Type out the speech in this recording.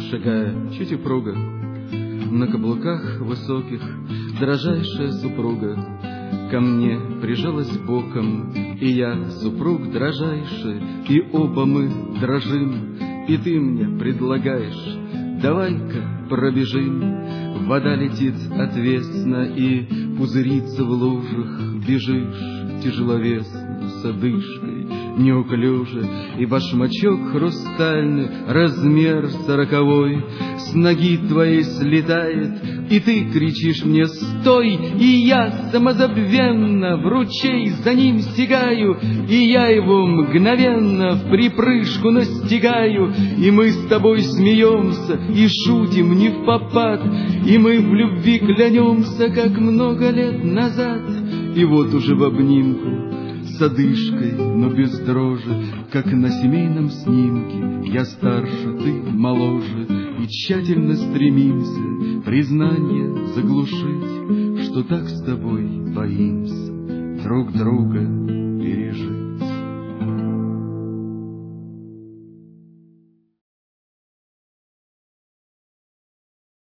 шагая чуть упруго, на каблуках высоких дрожайшая супруга ко мне прижалась боком, и я, супруг дрожайший, и оба мы дрожим, и ты мне предлагаешь: давай-ка пробежим. Вода летит отвесно и пузырится в лужах, бежишь тяжеловесно, с одышкой, неуклюже, и башмачок хрустальный, размер 40, с ноги твоей слетает, и ты кричишь мне: стой! И я самозабвенно в ручей за ним сигаю, и я его мгновенно в припрыжку настигаю, и мы с тобой смеемся и шутим не впопад, и мы в любви клянемся, как много лет назад. И вот уже в обнимку, с одышкой, но без дрожи, как на семейном снимке, я старше, ты моложе, и тщательно стремимся признание заглушить, что так с тобой боимся друг друга